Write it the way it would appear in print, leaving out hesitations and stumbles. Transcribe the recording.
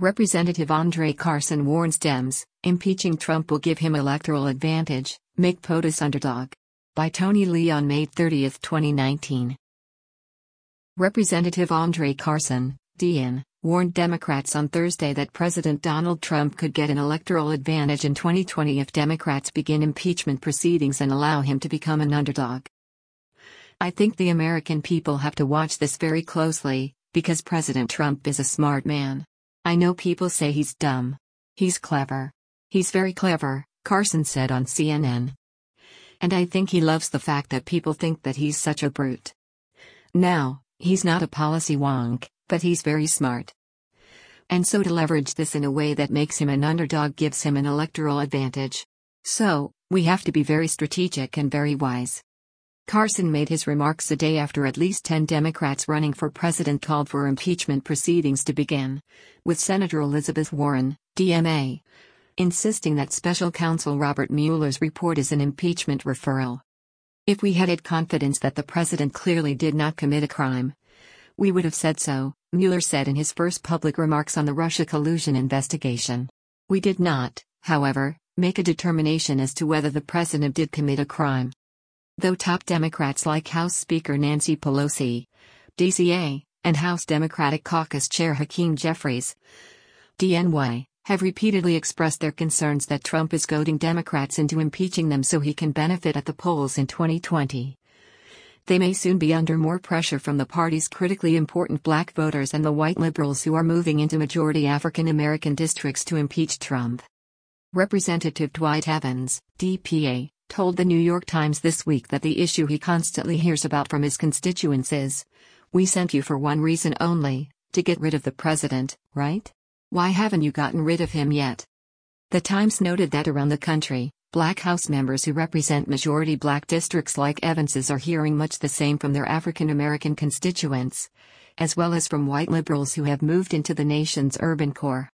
Representative Andre Carson warns Dems, impeaching Trump will give him electoral advantage, make POTUS underdog. By Tony Lee on May 30, 2019. Representative Andre Carson, DN, warned Democrats on Thursday that President Donald Trump could get an electoral advantage in 2020 if Democrats begin impeachment proceedings and allow him to become an underdog. I think the American people have to watch this very closely, because President Trump is a smart man. I know people say he's dumb. He's clever. He's very clever, Carson said on CNN. And I think he loves the fact that people think that he's such a brute. Now, he's not a policy wonk, but he's very smart. And so to leverage this in a way that makes him an underdog gives him an electoral advantage. So, we have to be very strategic and very wise. Carson made his remarks a day after at least 10 Democrats running for president called for impeachment proceedings to begin, with Senator Elizabeth Warren, DMA, insisting that special counsel Robert Mueller's report is an impeachment referral. If we had confidence that the president clearly did not commit a crime, we would have said so, Mueller said in his first public remarks on the Russia collusion investigation. We did not, however, make a determination as to whether the president did commit a crime. Though top Democrats like House Speaker Nancy Pelosi, DCA, and House Democratic Caucus Chair Hakeem Jeffries, DNY, have repeatedly expressed their concerns that Trump is goading Democrats into impeaching them so he can benefit at the polls in 2020. They may soon be under more pressure from the party's critically important black voters and the white liberals who are moving into majority African American districts to impeach Trump. Representative Dwight Evans, DPA, told the New York Times this week that the issue he constantly hears about from his constituents is, "We sent you for one reason only, to get rid of the president, right? Why haven't you gotten rid of him yet?" The Times noted that around the country, black House members who represent majority black districts like Evans's are hearing much the same from their African American constituents, as well as from white liberals who have moved into the nation's urban core.